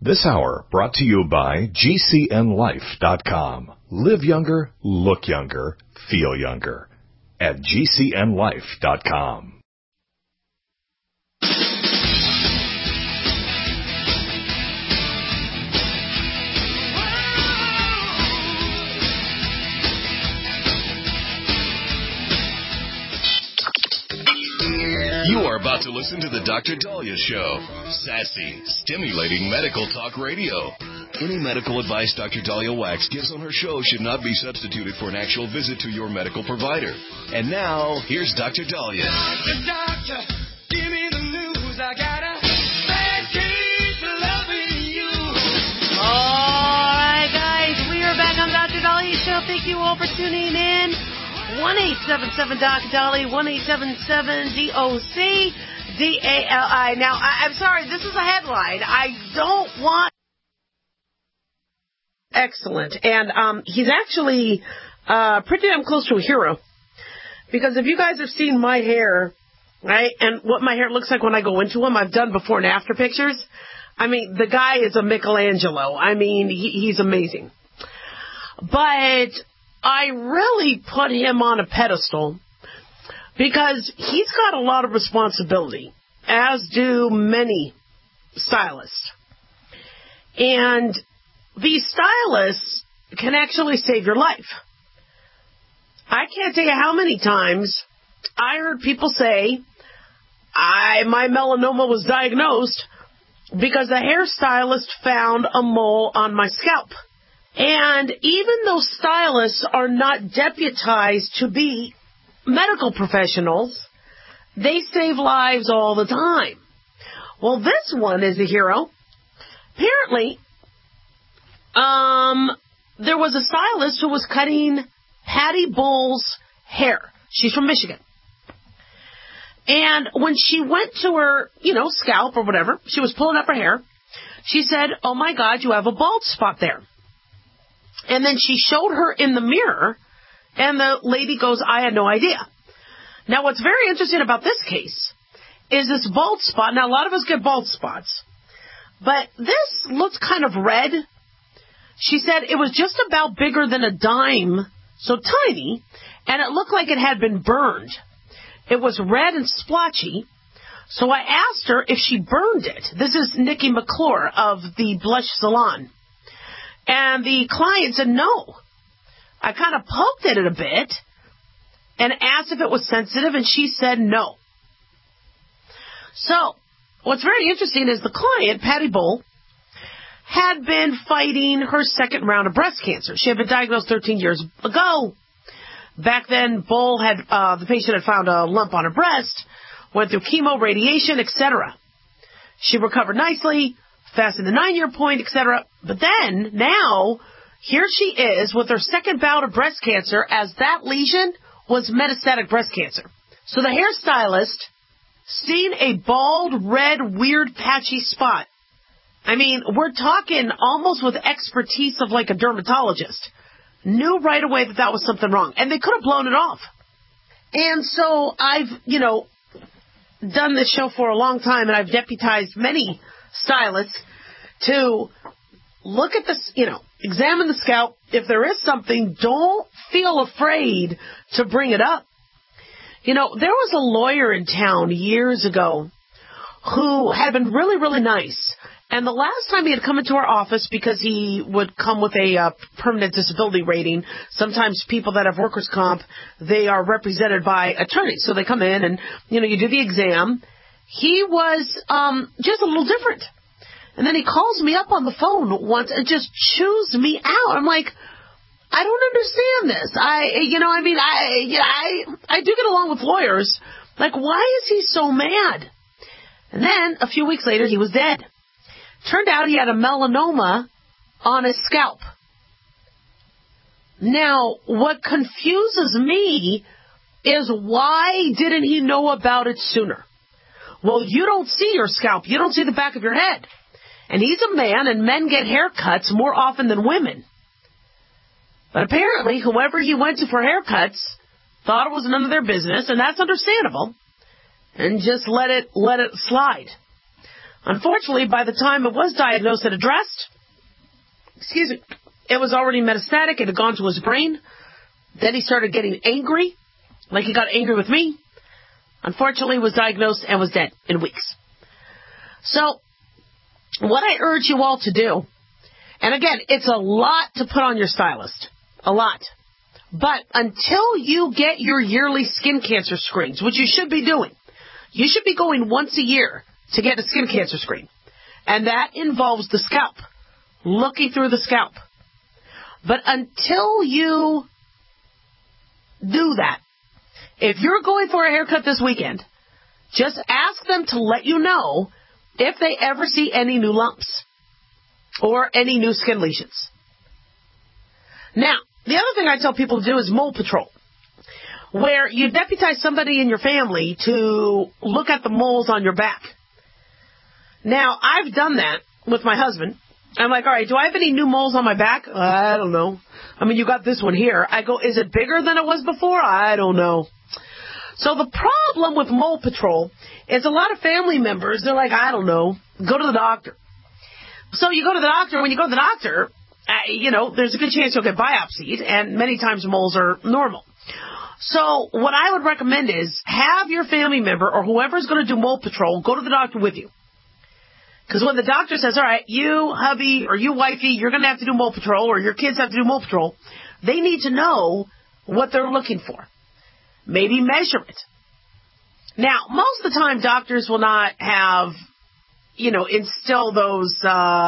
This hour brought to you by GCNLife.com. Live younger, look younger, feel younger at GCNLife.com. You are about to listen to the Dr. Daliah Show. Sassy, stimulating medical talk radio. Any medical advice Dr. Daliah Wax gives on her show should not be substituted for an actual visit to your medical provider. And now, here's Dr. Daliah. Doctor, give me the news. I got a bad case of loving you. All right, guys, we are back on Dr. Daliah Show. Thank you all for tuning in. 1-877-Dr. 1-877-DOC-DALI. Now, I'm sorry, this is a headline. I don't want... Excellent. And he's actually pretty damn close to a hero. Because if you guys have seen my hair, right, and what my hair looks like when I go into him, I've done before and after pictures. I mean, the guy is a Michelangelo. I mean, he's amazing. But I really put him on a pedestal because he's got a lot of responsibility, as do many stylists. And these stylists can actually save your life. I can't tell you how many times I heard people say my melanoma was diagnosed because the hairstylist found a mole on my scalp. And even though stylists are not deputized to be medical professionals, they save lives all the time. Well, this one is a hero. Apparently, there was a stylist who was cutting Patty Bull's hair. She's from Michigan. And when she went to her, scalp or whatever, she was pulling up her hair. She said, "Oh my God, you have a bald spot there." And then she showed her in the mirror, and the lady goes, "I had no idea." Now, what's very interesting about this case is this bald spot. Now, a lot of us get bald spots, but this looks kind of red. She said it was just about bigger than a dime, so tiny, and it looked like it had been burned. It was red and splotchy, so I asked her if she burned it. This is Nikki McClure of the Blush Salon. And the client said no. I kind of poked at it a bit and asked if it was sensitive, and she said no. So, what's very interesting is the client, Patty Bull, had been fighting her second round of breast cancer. She had been diagnosed 13 years ago. Back then, Bull had, the patient had found a lump on her breast, went through chemo, radiation, etc. She recovered nicely, passing the 9-year point, etc. But then, now, here she is with her second bout of breast cancer, as that lesion was metastatic breast cancer. So the hairstylist, seen a bald, red, weird, patchy spot. I mean, we're talking almost with expertise of like a dermatologist. Knew right away that that was something wrong. And they could have blown it off. And so I've, done this show for a long time, and I've deputized many stylists to look at this, examine the scalp. If there is something, don't feel afraid to bring it up. There was a lawyer in town years ago who had been really, really nice. And the last time he had come into our office, because he would come with a permanent disability rating, sometimes people that have workers' comp, they are represented by attorneys. So they come in and, you do the exam. He was just a little different. And then he calls me up on the phone once and just chews me out. I'm like, I don't understand this. I do get along with lawyers. Like, why is he so mad? And then a few weeks later, he was dead. Turned out he had a melanoma on his scalp. Now, what confuses me is why didn't he know about it sooner? Well, you don't see your scalp. You don't see the back of your head. And he's a man, and men get haircuts more often than women. But apparently, whoever he went to for haircuts thought it was none of their business, and that's understandable, and just let it slide. Unfortunately, by the time it was diagnosed and addressed, it was already metastatic. It had gone to his brain. Then he started getting angry, like he got angry with me. Unfortunately, was diagnosed and was dead in weeks. So, what I urge you all to do, and again, it's a lot to put on your stylist. A lot. But until you get your yearly skin cancer screens, which you should be doing, you should be going once a year to get a skin cancer screen. And that involves the scalp, looking through the scalp. But until you do that, if you're going for a haircut this weekend, just ask them to let you know if they ever see any new lumps or any new skin lesions. Now, the other thing I tell people to do is mole patrol, where you deputize somebody in your family to look at the moles on your back. Now, I've done that with my husband. I'm like, all right, do I have any new moles on my back? I don't know. I mean, you got this one here. I go, is it bigger than it was before? I don't know. So the problem with mole patrol is a lot of family members, they're like, I don't know, go to the doctor. So you go to the doctor. When you go to the doctor, there's a good chance you'll get biopsied, and many times moles are normal. So what I would recommend is have your family member or whoever's going to do mole patrol go to the doctor with you. Because when the doctor says, all right, you hubby or you wifey, you're going to have to do mole patrol, or your kids have to do mole patrol, they need to know what they're looking for. Maybe measure it. Now, most of the time, doctors will not have, instill those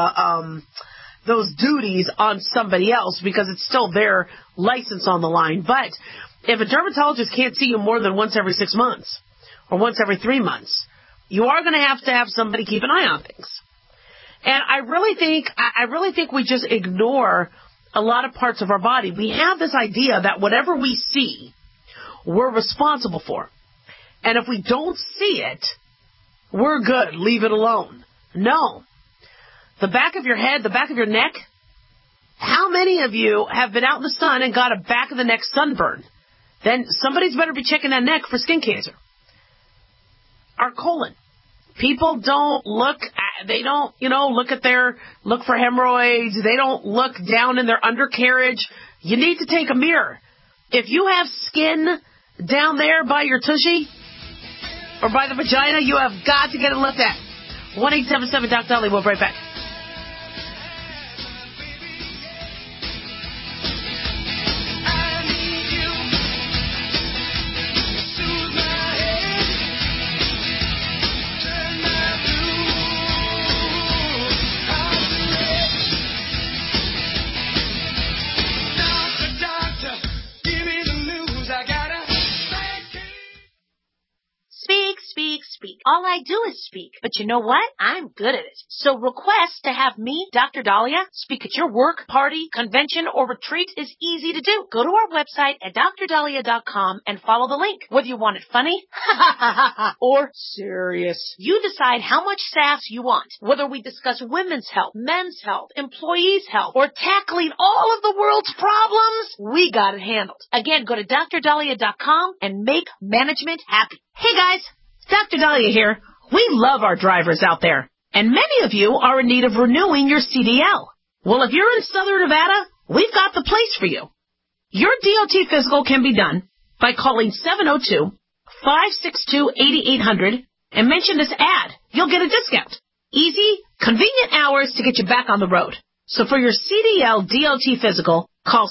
duties on somebody else because it's still their license on the line. But if a dermatologist can't see you more than once every 6 months or once every 3 months, you are going to have somebody keep an eye on things. And I really think we just ignore a lot of parts of our body. We have this idea that whatever we see, we're responsible for. And if we don't see it, we're good. Leave it alone. No. The back of your head, the back of your neck, how many of you have been out in the sun and got a back of the neck sunburn? Then somebody's better be checking that neck for skin cancer. Our colon. People don't look look for hemorrhoids. They don't look down in their undercarriage. You need to take a mirror. If you have skin down there by your tushy or by the vagina, you have got to get it looked at. 1-877-DOC-DOLLY. We'll be right back. Speak. All I do is speak. But you know what? I'm good at it. So request to have me, Dr. Dahlia, speak at your work, party, convention, or retreat is easy to do. Go to our website at drdahlia.com and follow the link. Whether you want it funny or serious, you decide how much sass you want. Whether we discuss women's health, men's health, employees' health, or tackling all of the world's problems, we got it handled. Again, go to drdahlia.com and make management happy. Hey guys! Dr. Dahlia here. We love our drivers out there, and many of you are in need of renewing your CDL. Well, if you're in Southern Nevada, we've got the place for you. Your DOT physical can be done by calling 702-562-8800 and mention this ad. You'll get a discount. Easy, convenient hours to get you back on the road. So for your CDL DOT physical, call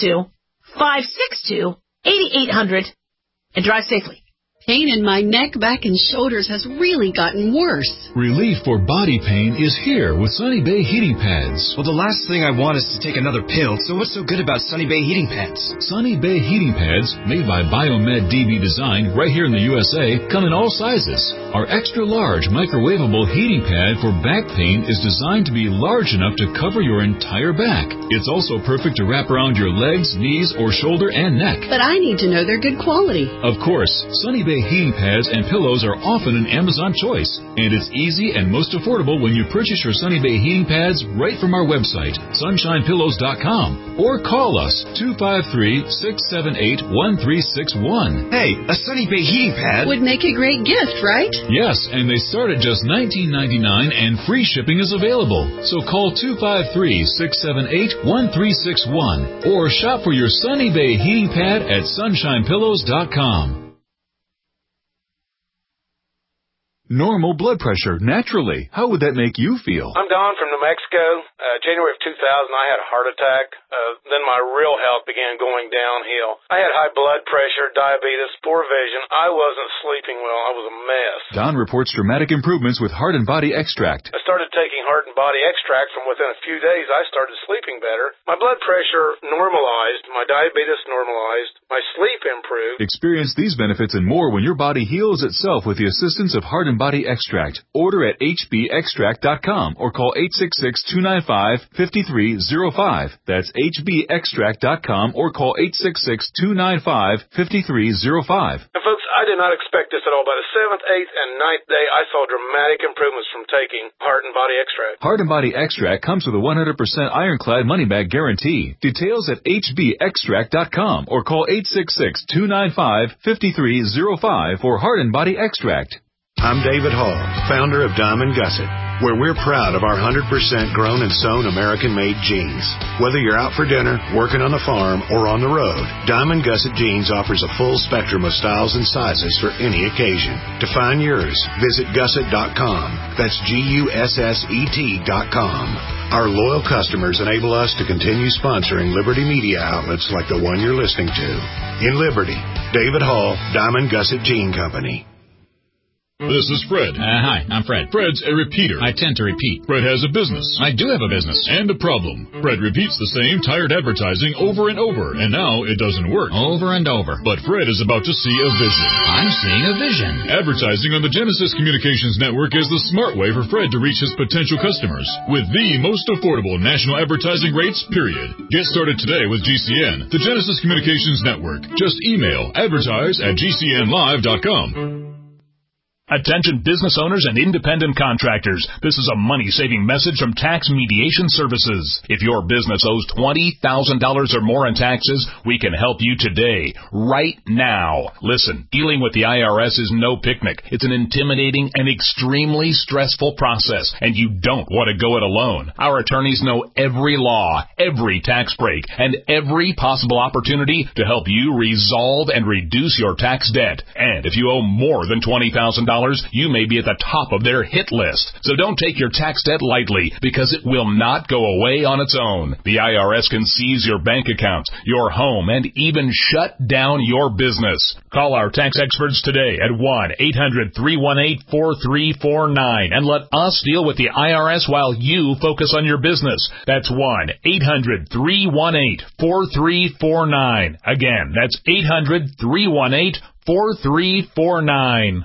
702-562-8800 and drive safely. Pain in my neck, back, and shoulders has really gotten worse. Relief for body pain is here with Sunny Bay Heating Pads. Well, the last thing I want is to take another pill, so what's so good about Sunny Bay Heating Pads? Sunny Bay Heating Pads, made by Biomed DB Design right here in the USA, come in all sizes. Our extra-large microwavable heating pad for back pain is designed to be large enough to cover your entire back. It's also perfect to wrap around your legs, knees, or shoulder and neck. But I need to know they're good quality. Of course, Sunny Bay Bay heating pads and pillows are often an Amazon choice, and it's easy and most affordable when you purchase your Sunny Bay heating pads right from our website, sunshinepillows.com, or call us 253-678-1361. Hey, a Sunny Bay heating pad Would make a great gift, right? Yes, and they start at just $19.99 and free shipping is available. So call 253-678-1361 or shop for your Sunny Bay heating pad at sunshinepillows.com. Normal blood pressure, naturally. How would that make you feel? I'm Don from New Mexico. January of 2000, I had a heart attack. Then my real health began going downhill. I had high blood pressure, diabetes, poor vision. I wasn't sleeping well. I was a mess. Don reports dramatic improvements with Heart and Body Extract. I started taking Heart and Body Extract. From within a few days, I started sleeping better. My blood pressure normalized. My diabetes normalized. My sleep improved. Experience these benefits and more when your body heals itself with the assistance of Heart and Body Extract. Order at hbextract.com or call 866-295-5305. That's hbextract.com or call 866-295-5305. And folks, I did not expect this at all. By the 7th, 8th, and 9th day, I saw dramatic improvements from taking Heart and Body Extract. Heart and Body Extract comes with a 100% ironclad money-back guarantee. Details at hbextract.com or call 866-295-5305 for Heart and Body Extract. I'm David Hall, founder of Diamond Gusset, where we're proud of our 100% grown and sewn American-made jeans. Whether you're out for dinner, working on the farm, or on the road, Diamond Gusset Jeans offers a full spectrum of styles and sizes for any occasion. To find yours, visit gusset.com. That's GUSSET.com. Our loyal customers enable us to continue sponsoring Liberty media outlets like the one you're listening to. In Liberty, David Hall, Diamond Gusset Jean Company. This is Fred. Hi, I'm Fred. Fred's a repeater. I tend to repeat. Fred has a business. I do have a business. And a problem. Fred repeats the same tired advertising over and over, and now it doesn't work. Over and over. But Fred is about to see a vision. I'm seeing a vision. Advertising on the Genesis Communications Network is the smart way for Fred to reach his potential customers with the most affordable national advertising rates, period. Get started today with GCN, the Genesis Communications Network. Just email advertise@gcnlive.com. Attention business owners and independent contractors. This is a money-saving message from Tax Mediation Services. If your business owes $20,000 or more in taxes, we can help you today, right now. Listen, dealing with the IRS is no picnic. It's an intimidating and extremely stressful process, and you don't want to go it alone. Our attorneys know every law, every tax break, and every possible opportunity to help you resolve and reduce your tax debt. And if you owe more than $20,000, you may be at the top of their hit list. So don't take your tax debt lightly, because it will not go away on its own. The IRS can seize your bank accounts, your home, and even shut down your business. Call our tax experts today at 1-800-318-4349 and let us deal with the IRS while you focus on your business. That's 1-800-318-4349. Again, that's 800-318-4349.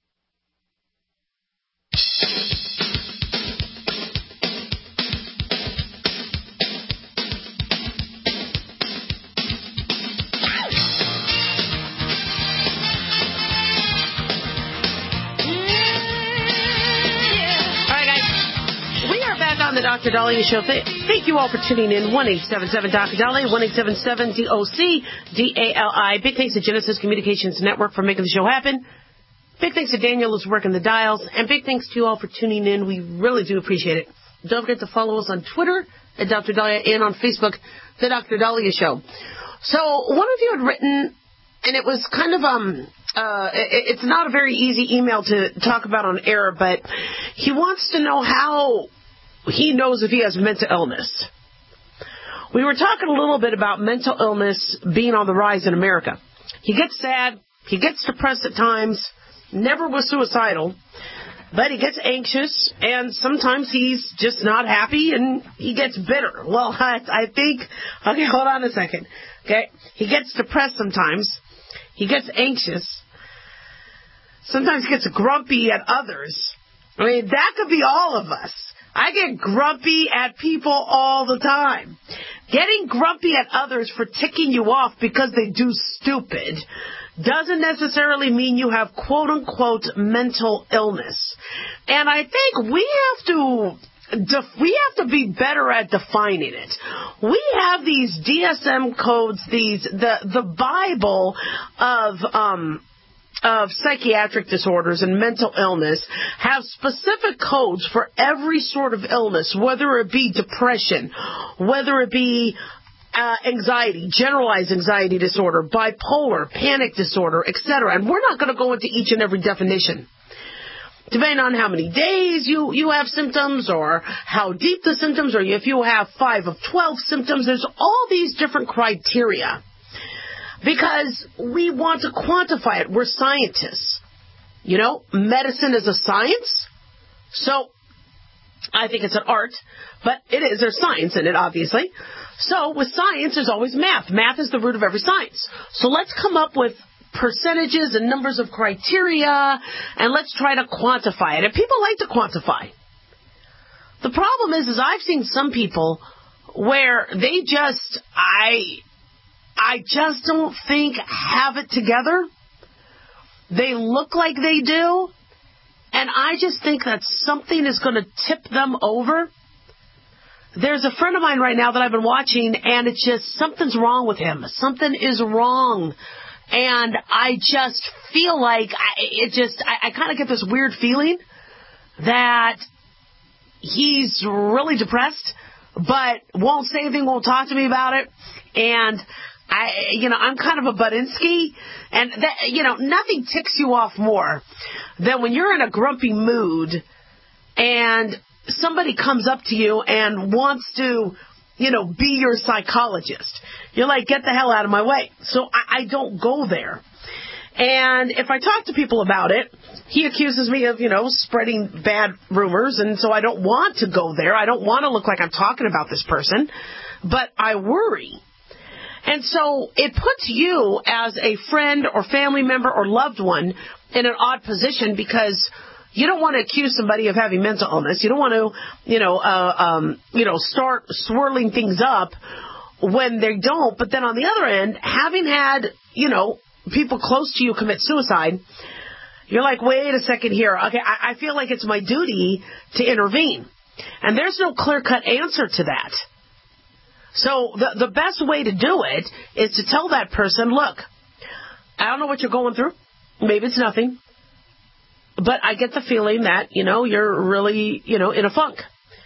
On the Dr. Dahlia Show. Thank you all for tuning in. 1-877-Dr. Dahlia, 1-877-DOC-DALI. Big thanks to Genesis Communications Network for making the show happen. Big thanks to Daniel who's working the dials. And big thanks to you all for tuning in. We really do appreciate it. Don't forget to follow us on Twitter at Dr. Dahlia and on Facebook, The Dr. Dahlia Show. So one of you had written, and it was kind of, it's not a very easy email to talk about on air, but he wants to know how he knows if he has mental illness. We were talking a little bit about mental illness being on the rise in America. He gets sad, he gets depressed at times, never was suicidal, but he gets anxious, and sometimes he's just not happy, and he gets bitter. Well, I think, okay, hold on a second. Okay, he gets depressed sometimes, he gets anxious, sometimes he gets grumpy at others. I mean, that could be all of us. I get grumpy at people all the time. Getting grumpy at others for ticking you off because they do stupid doesn't necessarily mean you have quote-unquote mental illness. And I think we have to be better at defining it. We have these DSM codes, the Bible of psychiatric disorders and mental illness have specific codes for every sort of illness, whether it be depression, whether it be anxiety, generalized anxiety disorder, bipolar, panic disorder, etc. And we're not going to go into each and every definition. Depending on how many days you have symptoms or how deep the symptoms, or if you have 5 of 12 symptoms, there's all these different criteria. Because we want to quantify it. We're scientists. You know, medicine is a science. So I think it's an art, but it is. There's science in it, obviously. So with science, there's always math. Math is the root of every science. So let's come up with percentages and numbers of criteria, and let's try to quantify it. And people like to quantify. The problem is I've seen some people where they just, I just don't think have it together. They look like they do, and I just think that something is going to tip them over. There's a friend of mine right now that I've been watching, and it's just something's wrong with him. Something is wrong. And I just feel like I kind of get this weird feeling that he's really depressed, but won't say anything, won't talk to me about it. And I'm kind of a Budinsky, and that, nothing ticks you off more than when you're in a grumpy mood and somebody comes up to you and wants to, be your psychologist. You're like, get the hell out of my way. So I don't go there. And if I talk to people about it, he accuses me of, spreading bad rumors, and so I don't want to go there. I don't want to look like I'm talking about this person, but I worry. And so it puts you as a friend or family member or loved one in an odd position, because you don't want to accuse somebody of having mental illness. You don't want to, start swirling things up when they don't. But then on the other end, having had, people close to you commit suicide, you're like, wait a second here. Okay, I feel like it's my duty to intervene. And there's no clear-cut answer to that. So the best way to do it is to tell that person, look, I don't know what you're going through. Maybe it's nothing. But I get the feeling that, you're really, in a funk.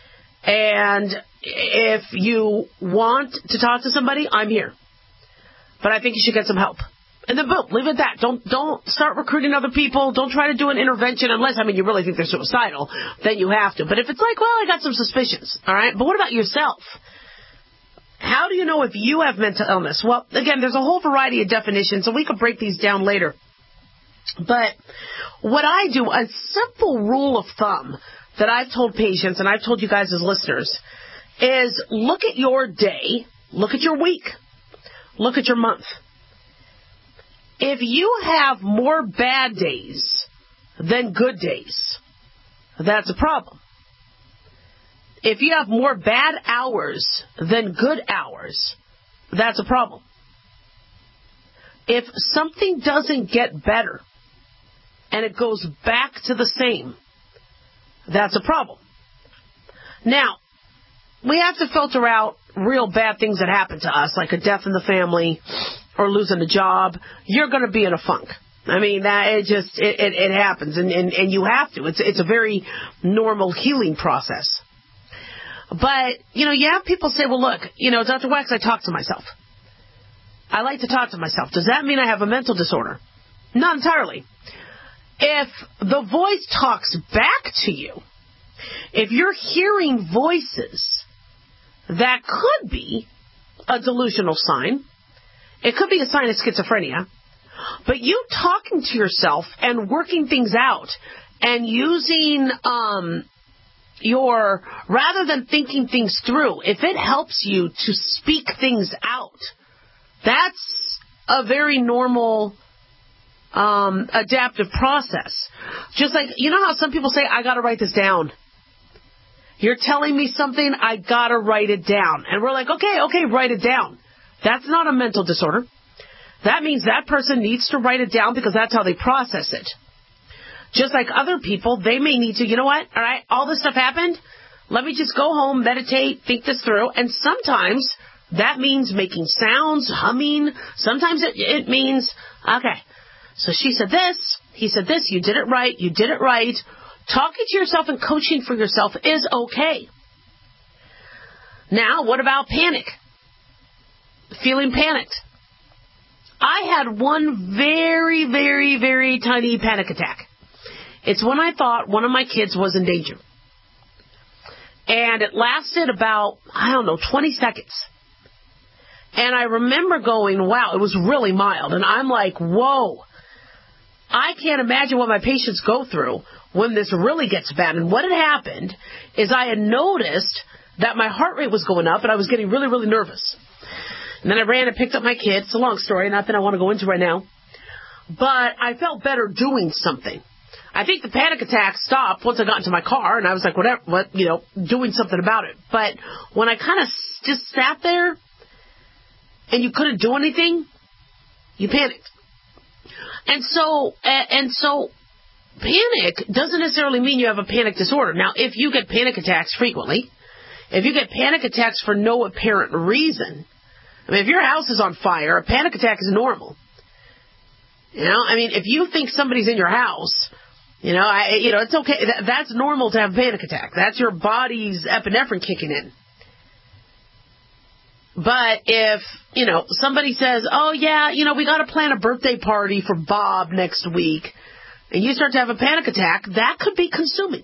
And if you want to talk to somebody, I'm here. But I think you should get some help. And then boom, leave it at that. Don't start recruiting other people. Don't try to do an intervention unless, you really think they're suicidal. Then you have to. But if it's like, well, I got some suspicions. All right. But what about yourself? How do you know if you have mental illness? Well, again, there's a whole variety of definitions, and we could break these down later. But what I do, a simple rule of thumb that I've told patients, and I've told you guys as listeners, is look at your day, look at your week, look at your month. If you have more bad days than good days, that's a problem. If you have more bad hours than good hours, that's a problem. If something doesn't get better and it goes back to the same, that's a problem. Now, we have to filter out real bad things that happen to us, like a death in the family or losing a job. You're going to be in a funk. It happens, and you have to. It's a very normal healing process. But, you have people say, well, look, Dr. Wax, I talk to myself. I like to talk to myself. Does that mean I have a mental disorder? Not entirely. If the voice talks back to you, if you're hearing voices, that could be a delusional sign. It could be a sign of schizophrenia. But you talking to yourself and working things out and using rather than thinking things through, if it helps you to speak things out, that's a very normal adaptive process. Just like, how some people say, I got to write this down. You're telling me something, I got to write it down. And we're like, okay, write it down. That's not a mental disorder. that means that person needs to write it down because that's how they process it. Just like other people, they may need to, you know what, all right, all this stuff happened. Let me just go home, meditate, think this through. And sometimes that means making sounds, humming. Sometimes it means, okay, so she said this, he said this, you did it right, you did it right. Talking to yourself and coaching for yourself is okay. Now, what about panic? Feeling panicked. I had one very, very, very tiny panic attack. It's when I thought one of my kids was in danger. And it lasted about, 20 seconds. And I remember going, wow, it was really mild. And I'm like, whoa, I can't imagine what my patients go through when this really gets bad. And what had happened is I had noticed that my heart rate was going up and I was getting really, really nervous. And then I ran and picked up my kid. It's a long story, not that I want to go into right now. But I felt better doing something. I think the panic attack stopped once I got into my car, and I was like, doing something about it. But when I kind of just sat there and you couldn't do anything, you panicked. And so panic doesn't necessarily mean you have a panic disorder. Now, if you get panic attacks frequently, if you get panic attacks for no apparent reason, if your house is on fire, a panic attack is normal. If you think somebody's in your house, it's okay. That's normal to have a panic attack. That's your body's epinephrine kicking in. But if, somebody says, oh, yeah, we got to plan a birthday party for Bob next week, and you start to have a panic attack, that could be consuming,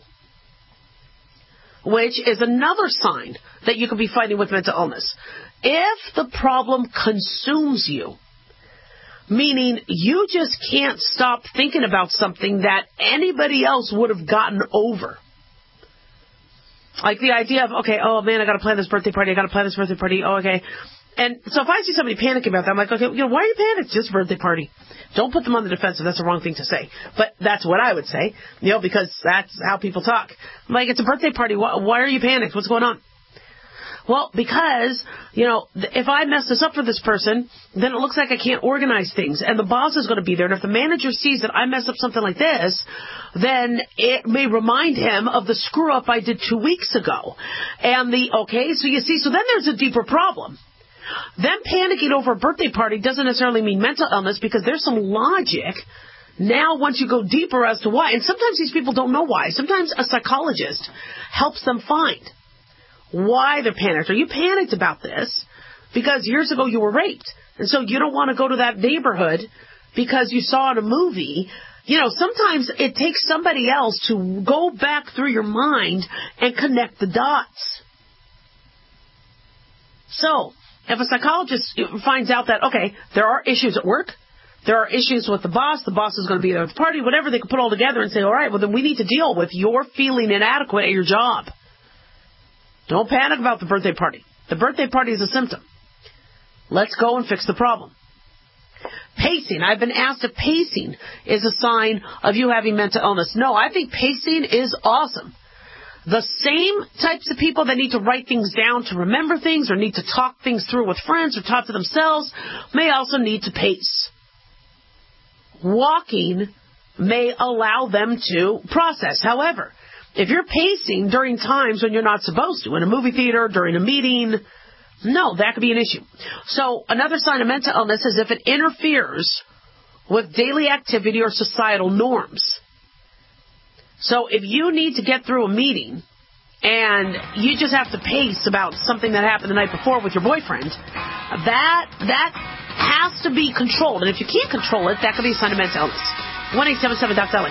which is another sign that you could be fighting with mental illness. If the problem consumes you, meaning you just can't stop thinking about something that anybody else would have gotten over. Like the idea of, okay, oh man, I got to plan this birthday party. Oh, okay. And so if I see somebody panicking about that, I'm like, okay, why are you panicked? It's just a birthday party. Don't put them on the defensive. That's the wrong thing to say. But that's what I would say, because that's how people talk. I'm like, it's a birthday party. Why are you panicked? What's going on? Well, because, if I mess this up for this person, then it looks like I can't organize things. And the boss is going to be there. And if the manager sees that I mess up something like this, then it may remind him of the screw-up I did 2 weeks ago. And so then there's a deeper problem. Them panicking over a birthday party doesn't necessarily mean mental illness because there's some logic. Now, once you go deeper as to why, and sometimes these people don't know why. Sometimes a psychologist helps them find why they're panicked. Are you panicked about this because years ago you were raped? And so you don't want to go to that neighborhood because you saw in a movie. Sometimes it takes somebody else to go back through your mind and connect the dots. So, if a psychologist finds out that, okay, there are issues at work, there are issues with the boss is going to be there at the party, whatever, they can put all together and say, all right, well then we need to deal with your feeling inadequate at your job. Don't panic about the birthday party. The birthday party is a symptom. Let's go and fix the problem. Pacing. I've been asked if pacing is a sign of you having mental illness. No, I think pacing is awesome. The same types of people that need to write things down to remember things or need to talk things through with friends or talk to themselves may also need to pace. Walking may allow them to process. However, if you're pacing during times when you're not supposed to, in a movie theater, during a meeting, no, that could be an issue. So another sign of mental illness is if it interferes with daily activity or societal norms. So if you need to get through a meeting and you just have to pace about something that happened the night before with your boyfriend, that has to be controlled. And if you can't control it, that could be a sign of mental illness. 1-877-DOC-LA.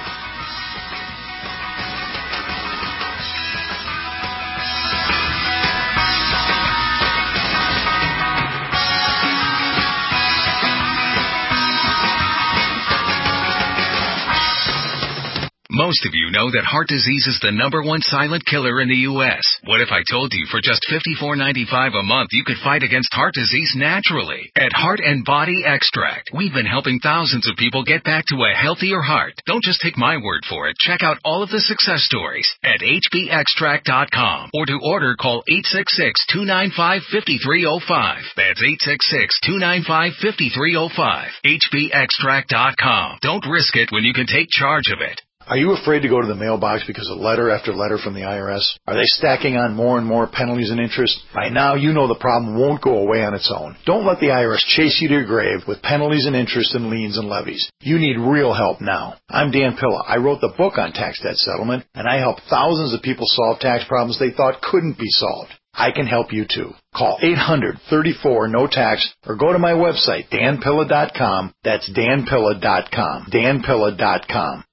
Most of you know that heart disease is the #1 silent killer in the U.S. What if I told you for just $54.95 a month you could fight against heart disease naturally? At Heart and Body Extract, we've been helping thousands of people get back to a healthier heart. Don't just take my word for it. Check out all of the success stories at hbextract.com, or to order, call 866-295-5305. That's 866-295-5305. hbextract.com. Don't risk it when you can take charge of it. Are you afraid to go to the mailbox because of letter after letter from the IRS? Are they stacking on more and more penalties and interest? By now, you know the problem won't go away on its own. Don't let the IRS chase you to your grave with penalties and interest and liens and levies. You need real help now. I'm Dan Pilla. I wrote the book on tax debt settlement, and I help thousands of people solve tax problems they thought couldn't be solved. I can help you too. Call 800-34-NO-TAX or go to my website, danpilla.com. That's danpilla.com. danpilla.com.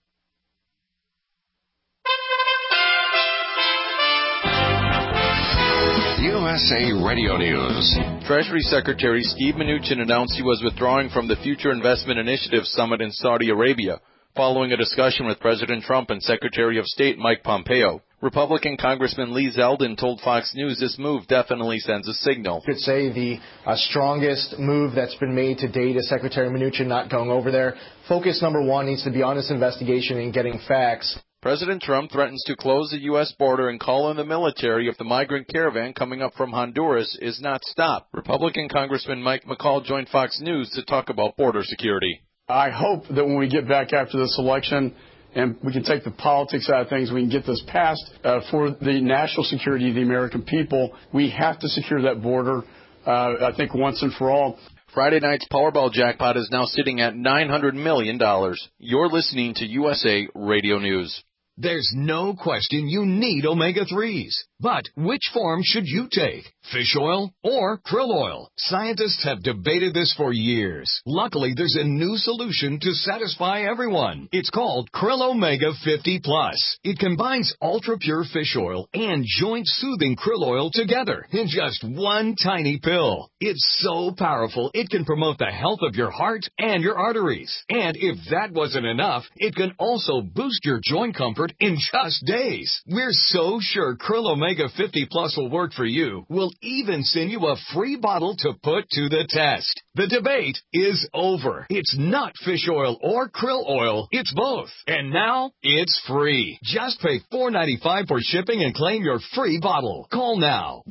USA Radio News. Treasury Secretary Steve Mnuchin announced he was withdrawing from the Future Investment Initiative Summit in Saudi Arabia, following a discussion with President Trump and Secretary of State Mike Pompeo. Republican Congressman Lee Zeldin told Fox News this move definitely sends a signal. Could say the strongest move that's been made to date is Secretary Mnuchin not going over there. Focus number one needs to be on this investigation and getting facts. President Trump threatens to close the U.S. border and call in the military if the migrant caravan coming up from Honduras is not stopped. Republican Congressman Mike McCall joined Fox News to talk about border security. I hope that when we get back after this election and we can take the politics out of things, we can get this passed for the national security of the American people. We have to secure that border, I think, once and for all. Friday night's Powerball jackpot is now sitting at $900 million. You're listening to USA Radio News. There's no question you need omega-3s. But which form should you take? Fish oil or krill oil? Scientists have debated this for years. Luckily, there's a new solution to satisfy everyone. It's called Krill Omega 50 Plus. It combines ultra-pure fish oil and joint-soothing krill oil together in just one tiny pill. It's so powerful, it can promote the health of your heart and your arteries. And if that wasn't enough, it can also boost your joint comfort in just days. We're so sure Krill Omega 50 Plus will work for you. We'll even send you a free bottle to put to the test. The debate is over. It's not fish oil or krill oil. It's both. And now it's free. Just pay $4.95 for shipping and claim your free bottle. Call now.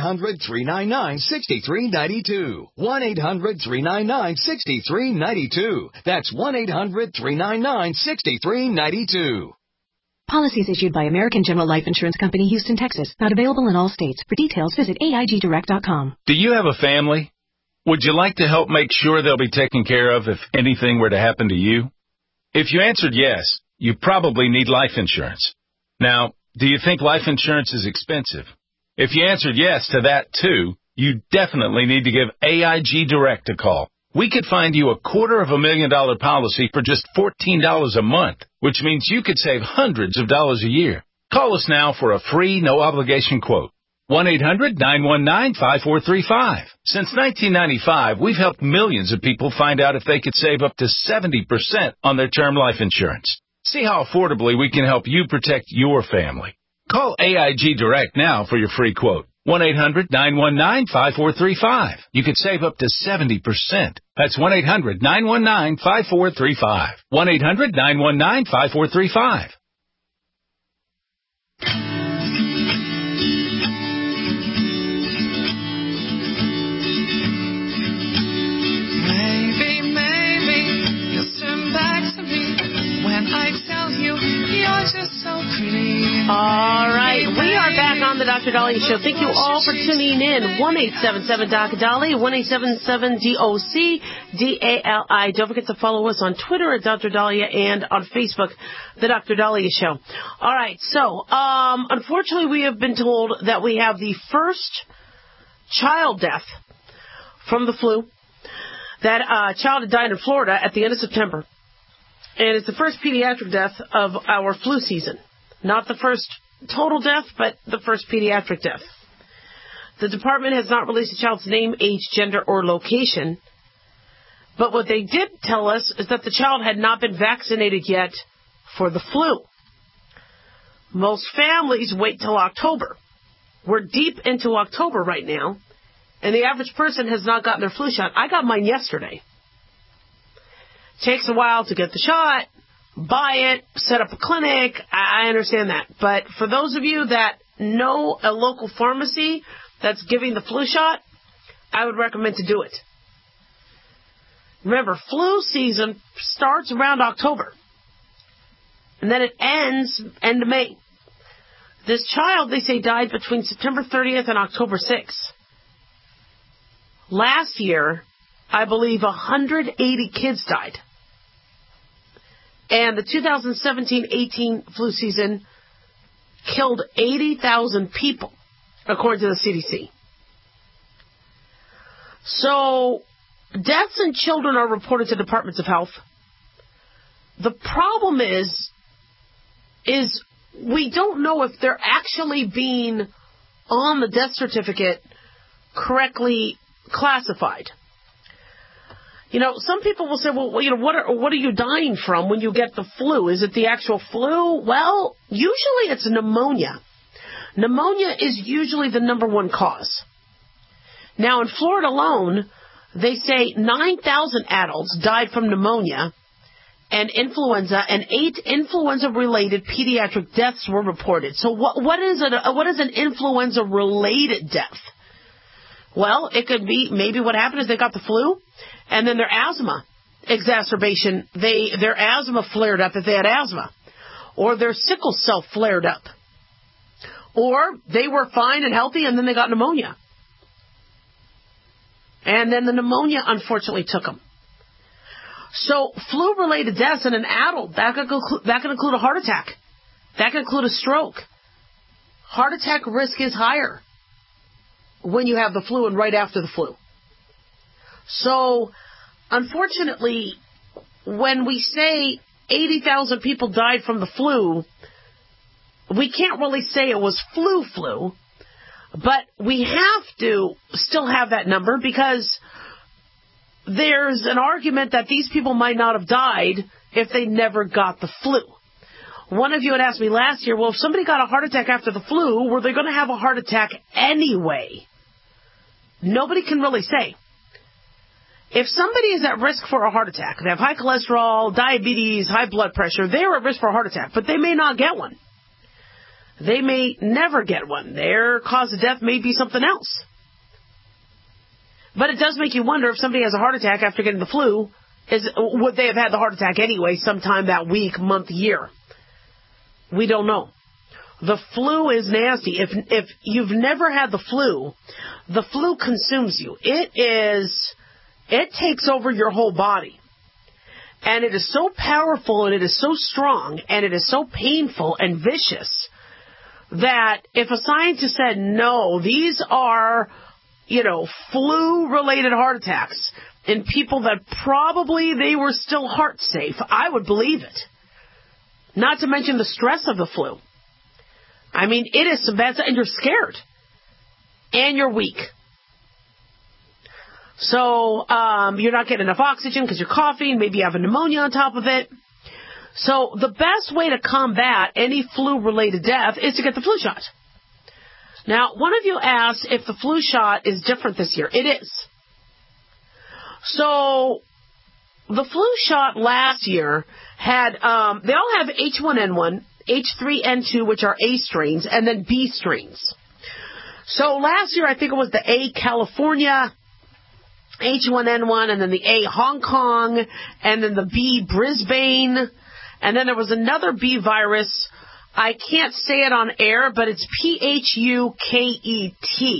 1-800-399-6392. 1-800-399-6392. That's 1-800-399-6392. Policies issued by American General Life Insurance Company, Houston, Texas. Not available in all states. For details, visit AIGdirect.com. Do you have a family? Would you like to help make sure they'll be taken care of if anything were to happen to you? If you answered yes, you probably need life insurance. Now, do you think life insurance is expensive? If you answered yes to that too, you definitely need to give AIG Direct a call. We could find you a $250,000 policy for just $14 a month, which means you could save hundreds of dollars a year. Call us now for a free, no-obligation quote. 1-800-919-5435. Since 1995, we've helped millions of people find out if they could save up to 70% on their term life insurance. See how affordably we can help you protect your family. Call AIG Direct now for your free quote. 1-800-919-5435. You could save up to 70%. That's 1-800-919-5435. 1-800-919-5435. Maybe you'll turn back to me when I tell you you're just so pretty. All right, we are back on the Dr. Dahlia Show. Thank you all for tuning in. 1-877-DOC-DALI, 1-877-DOC-DALI. Don't forget to follow us on Twitter at Dr. Dahlia and on Facebook, the Dr. Dahlia Show. All right, so unfortunately we have been told that we have the first child death from the flu. That child had died in Florida at the end of September. And it's the first pediatric death of our flu season. Not the first total death, but the first pediatric death. The department has not released the child's name, age, gender, or location. But what they did tell us is that the child had not been vaccinated yet for the flu. Most families wait till October. We're deep into October right now, and the average person has not gotten their flu shot. I got mine yesterday. Takes a while to get the shot, buy it, set up a clinic. I understand that. But for those of you that know a local pharmacy that's giving the flu shot, I would recommend to do it. Remember, flu season starts around October, and then it ends end of May. This child, they say, died between September 30th and October 6th. Last year, I believe 180 kids died. And the 2017-18 flu season killed 80,000 people, according to the CDC. So, deaths in children are reported to departments of health. The problem is we don't know if they're actually being on the death certificate correctly classified. You know, some people will say, well, you know, what are you dying from when you get the flu? Is it the actual flu? Well, usually it's pneumonia. Pneumonia is usually the number one cause. Now, in Florida alone, they say 9,000 adults died from pneumonia and influenza, and 8 influenza-related pediatric deaths were reported. So what is an influenza-related death? Well, it could be maybe what happened is they got the flu, and then their asthma exacerbation, their asthma flared up if they had asthma, or their sickle cell flared up, or they were fine and healthy, and then they got pneumonia. And then the pneumonia, unfortunately, took them. So flu-related deaths in an adult, that can include a heart attack. That can include a stroke. Heart attack risk is higher when you have the flu and right after the flu. So, unfortunately, when we say 80,000 people died from the flu, we can't really say it was flu, but we have to still have that number because there's an argument that these people might not have died if they never got the flu. One of you had asked me last year, well, if somebody got a heart attack after the flu, were they going to have a heart attack anyway? Nobody can really say. If somebody is at risk for a heart attack, they have high cholesterol, diabetes, high blood pressure, they're at risk for a heart attack, but they may not get one. They may never get one. Their cause of death may be something else. But it does make you wonder if somebody has a heart attack after getting the flu, would they have had the heart attack anyway sometime that week, month, year? We don't know. The flu is nasty. If you've never had the flu consumes you. It takes over your whole body. And it is so powerful and it is so strong and it is so painful and vicious that if a scientist said, no, these are, flu-related heart attacks in people that probably they were still heart safe, I would believe it. Not to mention the stress of the flu. I mean, it is some bad stuff, and you're scared. And you're weak. So, you're not getting enough oxygen because you're coughing. Maybe you have a pneumonia on top of it. So, the best way to combat any flu-related death is to get the flu shot. Now, one of you asked if the flu shot is different this year. It is. So, the flu shot last year had, they all have H1N1, H3N2, which are A strains, and then B strains. So, last year, I think it was the A California, H1N1, and then the A Hong Kong, and then the B Brisbane, and then there was another B virus. I can't say it on air, but it's Phuket.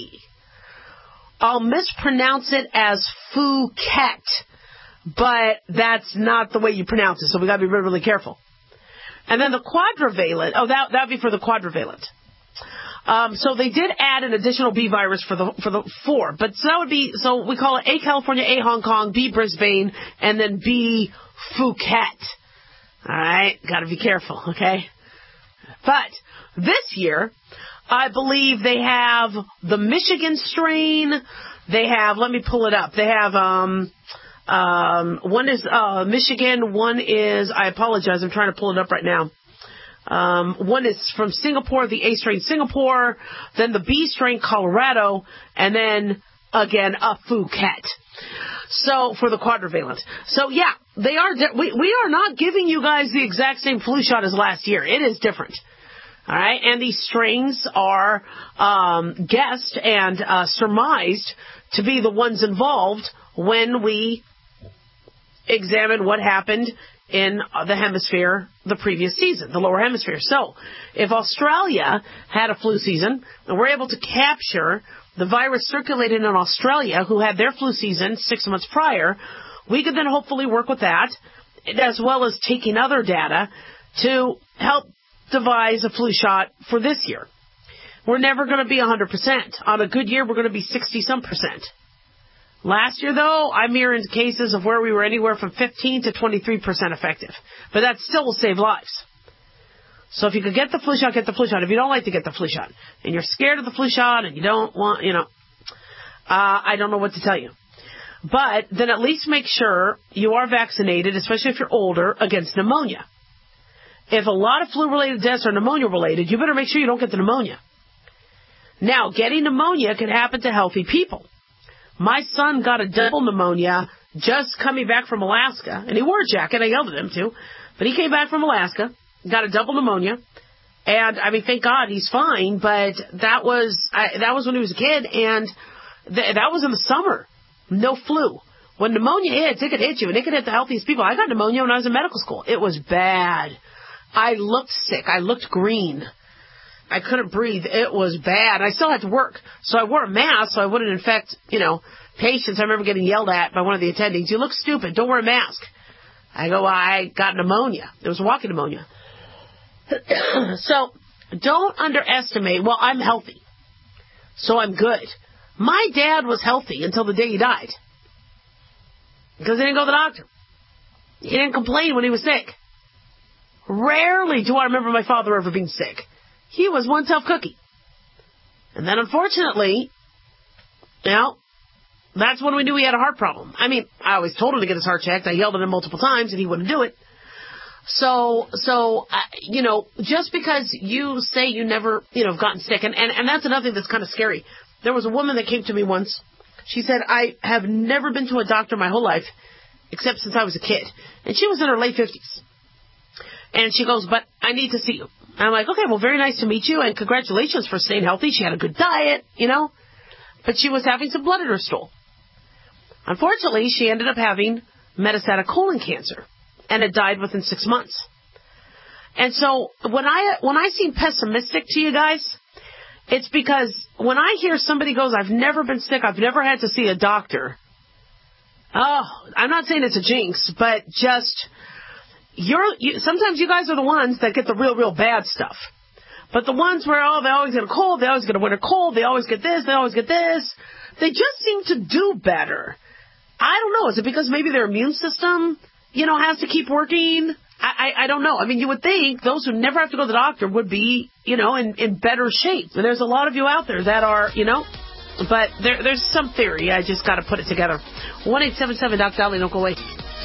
I'll mispronounce it as Phuket, but that's not the way you pronounce it, so we got to be really, really careful. And then the quadrivalent, that'd be for the quadrivalent. So they did add an additional B virus for the 4, but so that would be, so we call it A California, A Hong Kong, B Brisbane, and then B Phuket. All right, got to be careful, okay? But this year, I believe they have the Michigan strain. They have, let me pull it up. They have One is Michigan. One is, I apologize, I'm trying to pull it up right now. One is from Singapore, the A strain Singapore, then the B strain Colorado, and then, again, a Phuket. So, for the quadrivalent. So, yeah, they are, we are not giving you guys the exact same flu shot as last year. It is different. All right, and these strains are guessed and surmised to be the ones involved when we examine what happened in the hemisphere the previous season, the lower hemisphere. So, if Australia had a flu season, and we're able to capture the virus circulated in Australia, who had their flu season 6 months prior, we could then hopefully work with that, as well as taking other data to help devise a flu shot for this year. We're never going to be 100%. On a good year, we're going to be 60-some%. Last year, though, I'm hearing cases of where we were anywhere from 15 to 23% effective. But that still will save lives. So if you could get the flu shot, get the flu shot. If you don't like to get the flu shot, and you're scared of the flu shot, and you don't want, I don't know what to tell you. But then at least make sure you are vaccinated, especially if you're older, against pneumonia. If a lot of flu-related deaths are pneumonia-related, you better make sure you don't get the pneumonia. Now, getting pneumonia can happen to healthy people. My son got a double pneumonia just coming back from Alaska, and he wore a jacket. I yelled at him to, but he came back from Alaska, got a double pneumonia, and I mean, thank God he's fine. But that was when he was a kid, and that was in the summer. No flu. When pneumonia hits, it could hit you, and it could hit the healthiest people. I got pneumonia when I was in medical school. It was bad. I looked sick. I looked green. I couldn't breathe. It was bad. I still had to work. So I wore a mask so I wouldn't infect, patients. I remember getting yelled at by one of the attendings. You look stupid. Don't wear a mask. I go, I got pneumonia. It was walking pneumonia. So don't underestimate, well, I'm healthy, so I'm good. My dad was healthy until the day he died. Because he didn't go to the doctor. He didn't complain when he was sick. Rarely do I remember my father ever being sick. He was one tough cookie. And then unfortunately, that's when we knew he had a heart problem. I mean, I always told him to get his heart checked. I yelled at him multiple times and he wouldn't do it. So, just because you say you never, have gotten sick, and that's another thing that's kind of scary. There was a woman that came to me once. She said, I have never been to a doctor my whole life, except since I was a kid. And she was in her late 50s. And she goes, but I need to see you. And I'm like, okay, well, very nice to meet you, and congratulations for staying healthy. She had a good diet, but she was having some blood in her stool. Unfortunately, she ended up having metastatic colon cancer, and it died within 6 months. And so when I seem pessimistic to you guys, it's because when I hear somebody goes, I've never been sick, I've never had to see a doctor. Oh, I'm not saying it's a jinx, but just sometimes you guys are the ones that get the real bad stuff. But the ones where, they always get a cold, they always get a winter cold, they always get this, they just seem to do better. I don't know. Is it because maybe their immune system, has to keep working? I don't know. I mean, you would think those who never have to go to the doctor would be, in better shape. And there's a lot of you out there that are, but there's some theory. I just got to put it together. 1-877-Dr. Don't go away.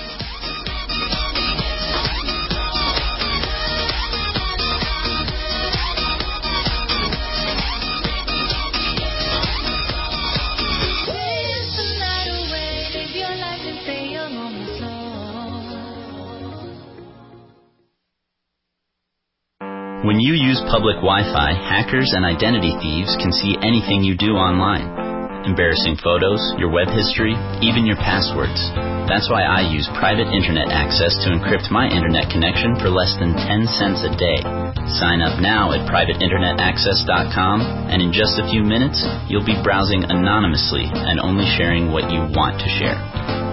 When you use public Wi-Fi, hackers and identity thieves can see anything you do online. Embarrassing photos, your web history, even your passwords. That's why I use private internet access to encrypt my internet connection for less than 10 cents a day. Sign up now at privateinternetaccess.com, and in just a few minutes, you'll be browsing anonymously and only sharing what you want to share.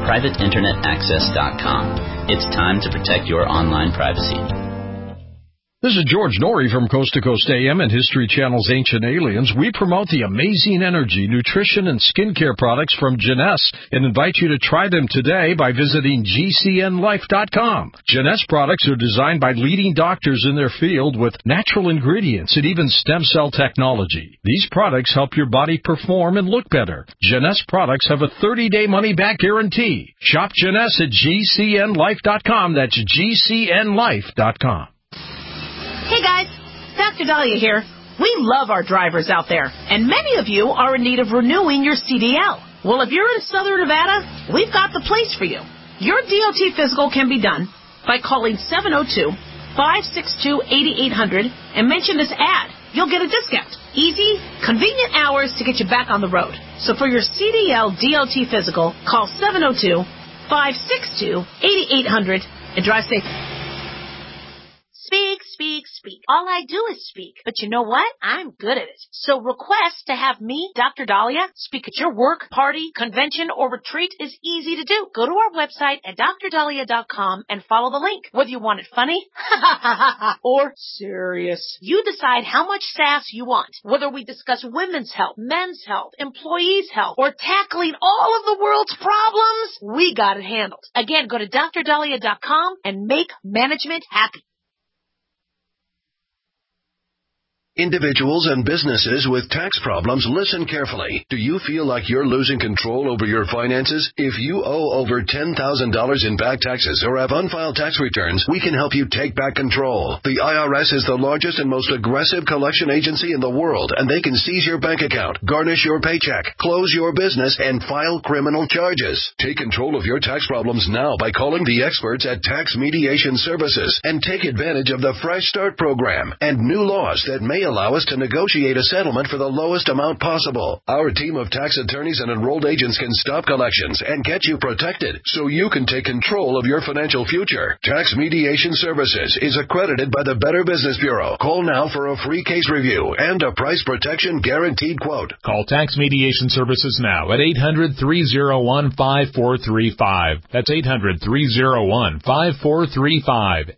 privateinternetaccess.com. It's time to protect your online privacy. This is George Norrie from Coast to Coast AM and History Channel's Ancient Aliens. We promote the amazing energy, nutrition, and skincare products from Jeunesse and invite you to try them today by visiting GCNLife.com. Jeunesse products are designed by leading doctors in their field with natural ingredients and even stem cell technology. These products help your body perform and look better. Jeunesse products have a 30-day money-back guarantee. Shop Jeunesse at GCNLife.com. That's GCNLife.com. Hey guys, Dr. Dahlia here. We love our drivers out there, and many of you are in need of renewing your CDL. Well, if you're in Southern Nevada, we've got the place for you. Your DOT physical can be done by calling 702-562-8800 and mention this ad. You'll get a discount. Easy, convenient hours to get you back on the road. So for your CDL DOT physical, call 702-562-8800 and drive safe. Speak, speak, speak. All I do is speak. But you know what? I'm good at it. So request to have me, Dr. Dahlia, speak at your work, party, convention, or retreat is easy to do. Go to our website at drdahlia.com and follow the link. Whether you want it funny or serious, you decide how much sass you want. Whether we discuss women's health, men's health, employees' health, or tackling all of the world's problems, we got it handled. Again, go to drdahlia.com and make management happy. Individuals and businesses with tax problems, listen carefully. Do you feel like you're losing control over your finances? If you owe over $10,000 in back taxes or have unfiled tax returns, we can help you take back control. The IRS is the largest and most aggressive collection agency in the world, and they can seize your bank account, garnish your paycheck, close your business, and file criminal charges. Take control of your tax problems now by calling the experts at Tax Mediation Services and take advantage of the Fresh Start program and new laws that may allow us to negotiate a settlement for the lowest amount possible. Our team of tax attorneys and enrolled agents can stop collections and get you protected so you can take control of your financial future. Tax Mediation Services is accredited by the Better Business Bureau. Call now for a free case review and a price protection guaranteed quote. Call Tax Mediation Services now at 800-301-5435. That's 800-301-5435.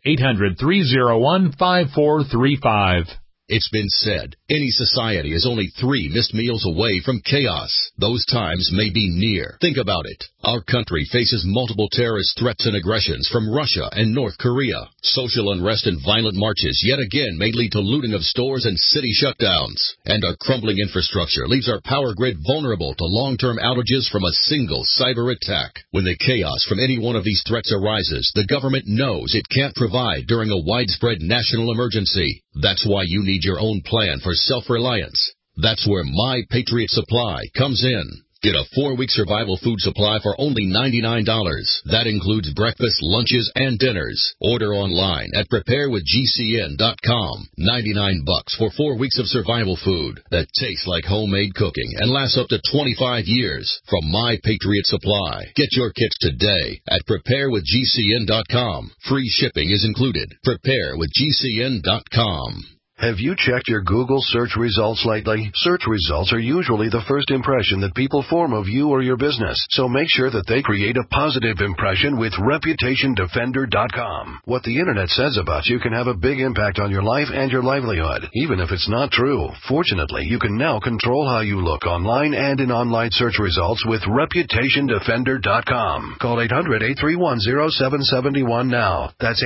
800-301-5435. It's been said, any society is only 3 missed meals away from chaos. Those times may be near. Think about it. Our country faces multiple terrorist threats and aggressions from Russia and North Korea. Social unrest and violent marches yet again may lead to looting of stores and city shutdowns. And our crumbling infrastructure leaves our power grid vulnerable to long-term outages from a single cyber attack. When the chaos from any one of these threats arises, the government knows it can't provide during a widespread national emergency. That's why you need your own plan for self-reliance. That's where My Patriot Supply comes in. Get a 4-week survival food supply for only $99. That includes breakfast, lunches, and dinners. Order online at preparewithgcn.com. $99 for 4 weeks of survival food that tastes like homemade cooking and lasts up to 25 years from My Patriot Supply. Get your kits today at preparewithgcn.com. Free shipping is included. Preparewithgcn.com. Have you checked your Google search results lately? Search results are usually the first impression that people form of you or your business, so make sure that they create a positive impression with ReputationDefender.com. What the Internet says about you can have a big impact on your life and your livelihood, even if it's not true. Fortunately, you can now control how you look online and in online search results with ReputationDefender.com. Call 800-831-0771 now. That's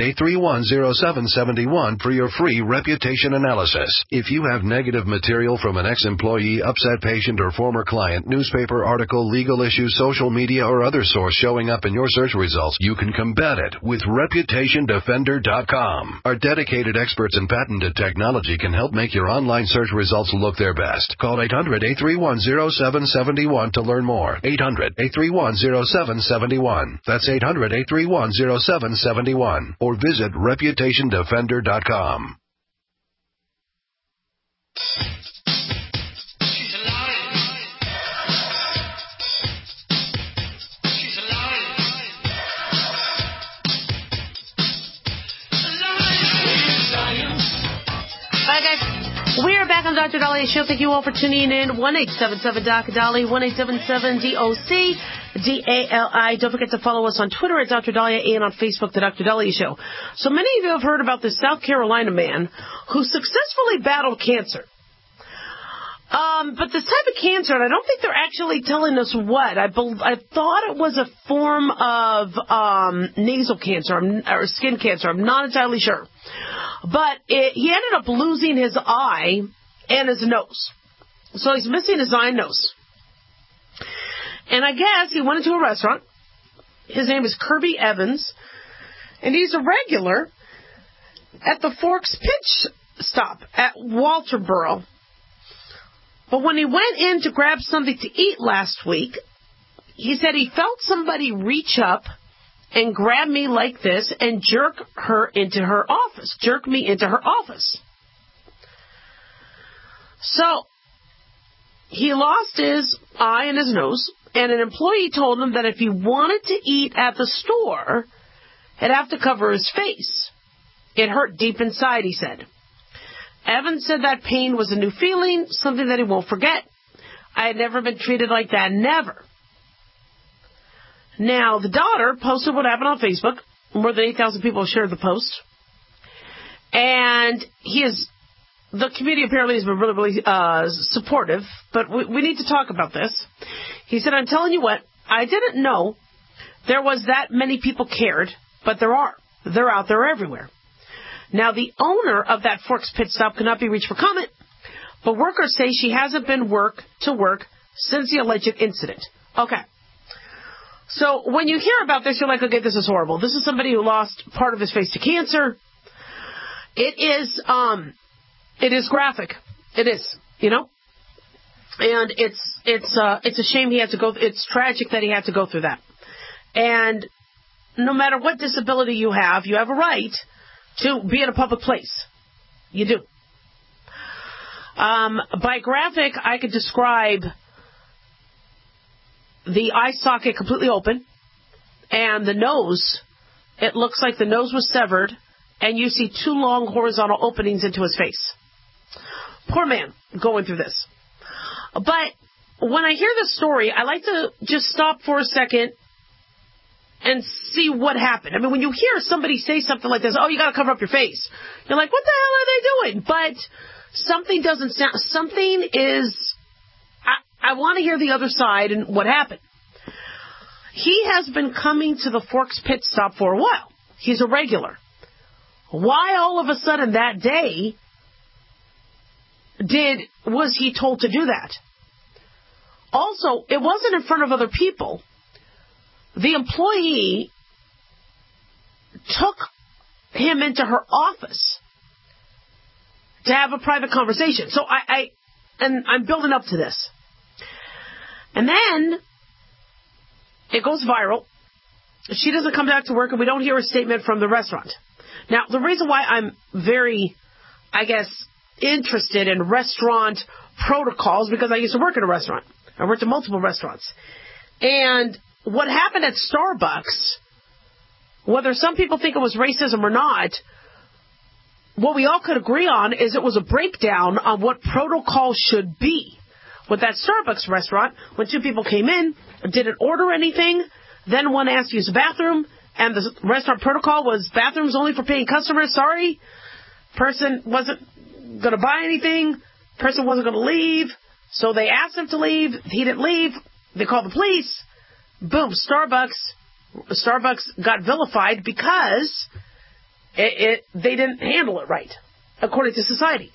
800-831-0771 for your free reputation analysis. If you have negative material from an ex-employee, upset patient, or former client, newspaper article, legal issue, social media, or other source showing up in your search results, you can combat it with ReputationDefender.com. Our dedicated experts in patented technology can help make your online search results look their best. Call 800-831-0771 to learn more. 800-831-0771. That's 800-831-0771. Or visit ReputationDefender.com. We are back on Dr. Dahlia Show. Thank you all for tuning in. 1-877-Dr. 1-877-DOC-DALI. Don't forget to follow us on Twitter at Dr. Dahlia and on Facebook, The Dr. Dahlia Show. So many of you have heard about this South Carolina man who successfully battled cancer. But this type of cancer, and I don't think they're actually telling us what. I thought it was a form of nasal cancer or skin cancer. I'm not entirely sure. But he ended up losing his eye and his nose. So he's missing his eye and nose. And I guess he went into a restaurant. His name is Kirby Evans. And he's a regular at the Forks Pitch Stop at Walterboro. But when he went in to grab something to eat last week, he said he felt somebody reach up and grab me like this and jerk me into her office. So he lost his eye and his nose, and an employee told him that if he wanted to eat at the store, he'd have to cover his face. It hurt deep inside, he said. Evans said that pain was a new feeling, something that he won't forget. I had never been treated like that, never. Now, the daughter posted what happened on Facebook. More than 8,000 people have shared the post. And the community apparently has been really, really supportive, but we need to talk about this. He said, I'm telling you what, I didn't know there was that many people cared, but there are. They're out there everywhere. Now, the owner of that Forks Pit Stop could not be reached for comment, but workers say she hasn't been to work since the alleged incident. Okay. So when you hear about this, you're like, okay, this is horrible. This is somebody who lost part of his face to cancer. It is graphic. It is, and it's a shame he had to go. It's tragic that he had to go through that. And no matter what disability you have a right to be in a public place. You do. By graphic, I could describe the eye socket completely open, and the nose, it looks like the nose was severed, and you see two long horizontal openings into his face. Poor man going through this. But when I hear this story, I like to just stop for a second and see what happened. I mean, when you hear somebody say something like this, oh, you got to cover up your face, you're like, what the hell are they doing? But something doesn't sound, something is, I want to hear the other side and what happened. He has been coming to the Forks Pit Stop for a while. He's a regular. Why all of a sudden that day was he told to do that? Also, it wasn't in front of other people. The employee took him into her office to have a private conversation. So I'm building up to this. And then it goes viral. She doesn't come back to work, and we don't hear a statement from the restaurant. Now, the reason why I'm very, interested in restaurant protocols, because I used to work in a restaurant. I worked in multiple restaurants. And what happened at Starbucks, whether some people think it was racism or not, what we all could agree on is it was a breakdown on what protocol should be. With that Starbucks restaurant, when two people came in, didn't order anything, then one asked to use the bathroom, and the restaurant protocol was bathrooms only for paying customers. Sorry. Person wasn't going to buy anything. Person wasn't going to leave. So they asked him to leave. He didn't leave. They called the police. Boom. Starbucks got vilified because they didn't handle it right, according to society.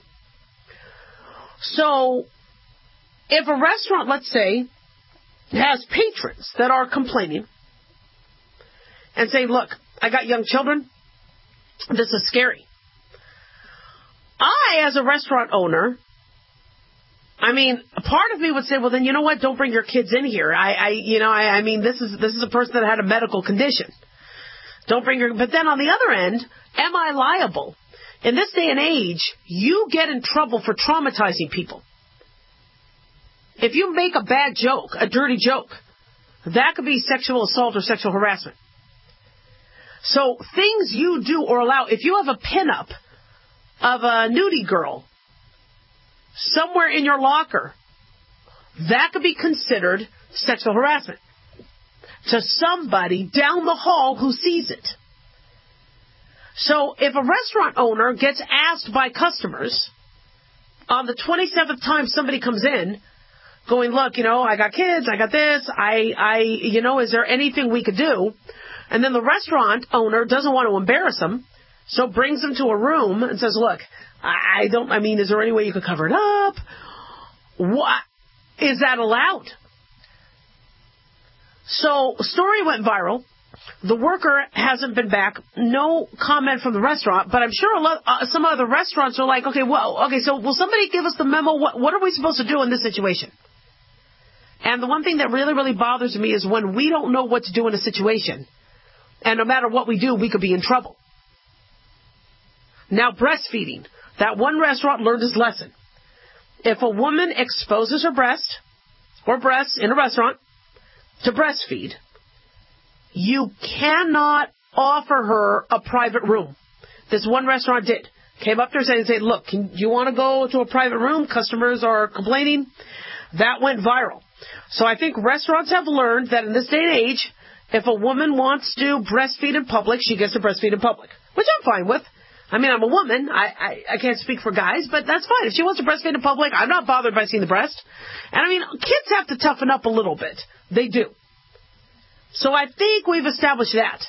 So if a restaurant, let's say, has patrons that are complaining and say, look, I got young children, this is scary. I, as a restaurant owner, a part of me would say, well, then you know what? Don't bring your kids in here. This is a person that had a medical condition. Don't bring your. But then on the other end, am I liable? In this day and age, you get in trouble for traumatizing people. If you make a bad joke, a dirty joke, that could be sexual assault or sexual harassment. So things you do or allow, if you have a pinup of a nudie girl somewhere in your locker, that could be considered sexual harassment to somebody down the hall who sees it. So if a restaurant owner gets asked by customers on the 27th time somebody comes in going, look, I got kids, I got this, is there anything we could do? And then the restaurant owner doesn't want to embarrass them, so brings them to a room and says, look, is there any way you could cover it up? What? Is that allowed? So, story went viral. The worker hasn't been back. No comment from the restaurant, but I'm sure some other restaurants are like, so will somebody give us the memo? What are we supposed to do in this situation? And the one thing that really, really bothers me is when we don't know what to do in a situation, and no matter what we do, we could be in trouble. Now, breastfeeding. That one restaurant learned his lesson. If a woman exposes her breast or breasts in a restaurant to breastfeed, you cannot offer her a private room. This one restaurant did. Came up there and said, look, do you want to go to a private room? Customers are complaining. That went viral. So I think restaurants have learned that in this day and age, if a woman wants to breastfeed in public, she gets to breastfeed in public, which I'm fine with. I'm a woman. I can't speak for guys, but that's fine. If she wants to breastfeed in public, I'm not bothered by seeing the breast. And kids have to toughen up a little bit. They do. So I think we've established that.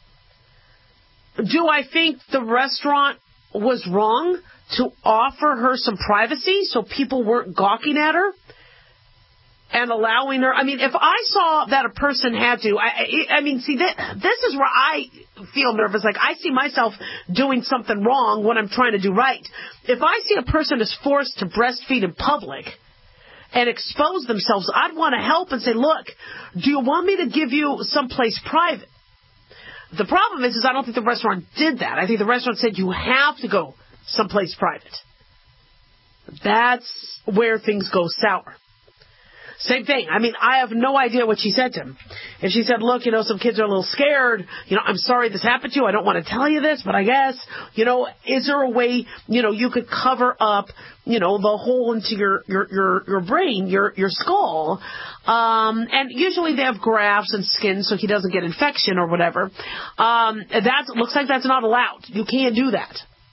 Do I think the restaurant was wrong to offer her some privacy so people weren't gawking at her and allowing her? If I saw that a person had to, this is where I feel nervous. Like, I see myself doing something wrong when I'm trying to do right. If I see a person is forced to breastfeed in public and expose themselves, I'd want to help and say, look, do you want me to give you someplace private? The problem is I don't think the restaurant did that. I think the restaurant said you have to go someplace private. That's where things go sour. Same thing. I have no idea what she said to him. If she said, look, some kids are a little scared. I'm sorry this happened to you. I don't want to tell you this, but I guess, is there a way, you could cover up, the hole into your brain, your skull. And usually they have grafts and skin so he doesn't get infection or whatever. That looks like that's not allowed. You can't do that.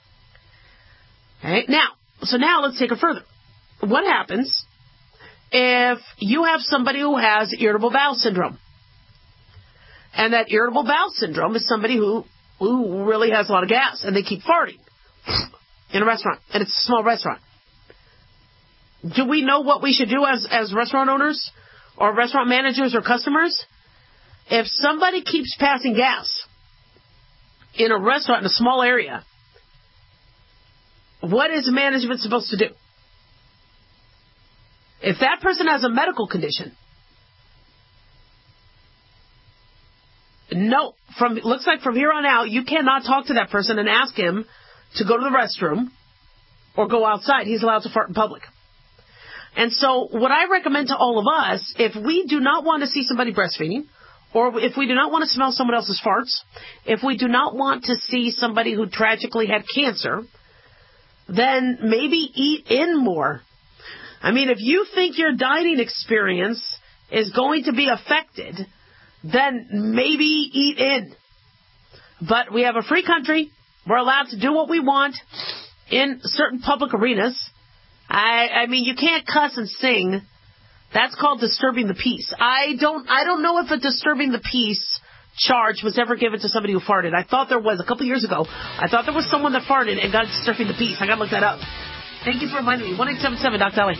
Okay. Now let's take it further. What happens if you have somebody who has irritable bowel syndrome? And that irritable bowel syndrome is somebody who really has a lot of gas, and they keep farting in a restaurant, and it's a small restaurant. Do we know what we should do as restaurant owners or restaurant managers or customers? If somebody keeps passing gas in a restaurant in a small area, what is management supposed to do? If that person has a medical condition, looks like from here on out, you cannot talk to that person and ask him to go to the restroom or go outside. He's allowed to fart in public. And so what I recommend to all of us, if we do not want to see somebody breastfeeding, or if we do not want to smell someone else's farts, if we do not want to see somebody who tragically had cancer, then maybe eat in more. If you think your dining experience is going to be affected, then maybe eat in. But we have a free country. We're allowed to do what we want in certain public arenas. You can't cuss and sing. That's called disturbing the peace. I don't know if a disturbing the peace charge was ever given to somebody who farted. I thought there was a couple years ago. I thought there was someone that farted and got disturbing the peace. I got to look that up. Thank you for reminding me. 1-877 Dr. Ellie.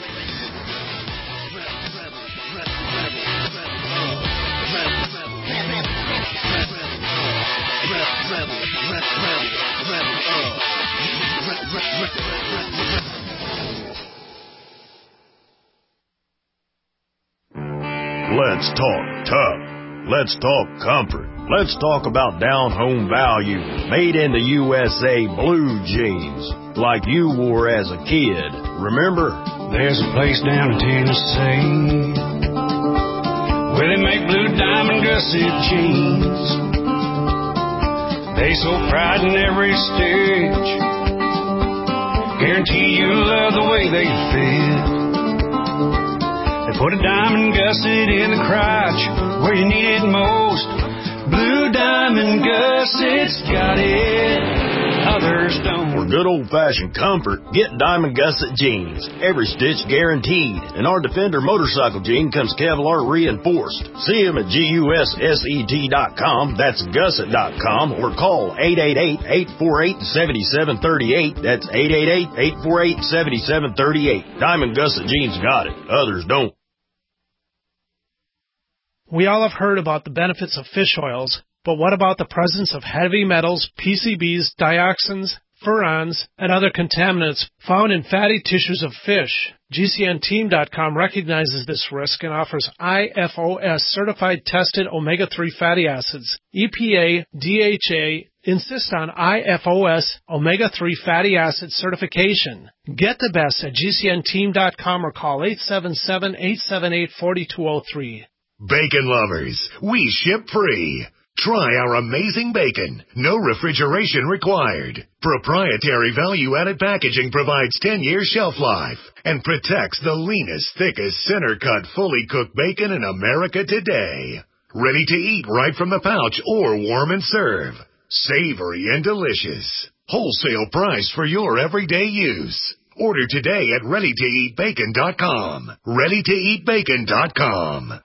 Let's talk tough. Let's talk comfort. Let's talk about down-home value, made in the USA blue jeans, like you wore as a kid. Remember? There's a place down in Tennessee where they make blue diamond gusset jeans. They so pride in every stitch. Guarantee you'll love the way they fit. They put a diamond gusset in the crotch where you need it most. Blue Diamond Gusset's got it, others don't. For good old-fashioned comfort, get Diamond Gusset jeans. Every stitch guaranteed. And our Defender motorcycle jean comes Kevlar reinforced. See them at GUSSET.com, that's gusset.com, or call 888-848-7738. That's 888-848-7738. Diamond Gusset jeans got it, others don't. We all have heard about the benefits of fish oils, but what about the presence of heavy metals, PCBs, dioxins, furans, and other contaminants found in fatty tissues of fish? GCNteam.com recognizes this risk and offers IFOS certified tested omega-3 fatty acids. EPA, DHA insist on IFOS omega-3 fatty acid certification. Get the best at GCNteam.com or call 877-878-4203. Bacon lovers, we ship free. Try our amazing bacon. No refrigeration required. Proprietary value-added packaging provides 10-year shelf life and protects the leanest, thickest, center-cut, fully cooked bacon in America today. Ready to eat right from the pouch or warm and serve. Savory and delicious. Wholesale price for your everyday use. Order today at ReadyToEatBacon.com. ReadyToEatBacon.com.